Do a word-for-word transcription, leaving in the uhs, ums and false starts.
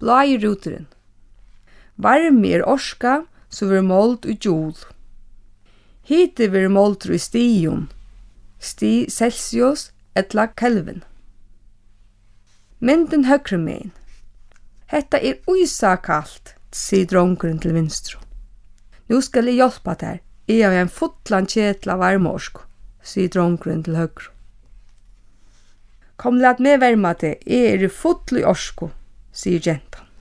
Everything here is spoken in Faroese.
blái rúturin. Varmi er orska som verður målt í joule. Hiti verður måltur í stigjum, sti Celsius ella Kelvin. Myndin høgre megin. Hetta er uisa kalt, sier drongurin til vinstru. Nú skal eg hjelpa þær. Eg har ein fullan kjetla varmeorsk, sier drongurin til høgru. Kom lat meg verma til, eg er full i orsku, sier gentan.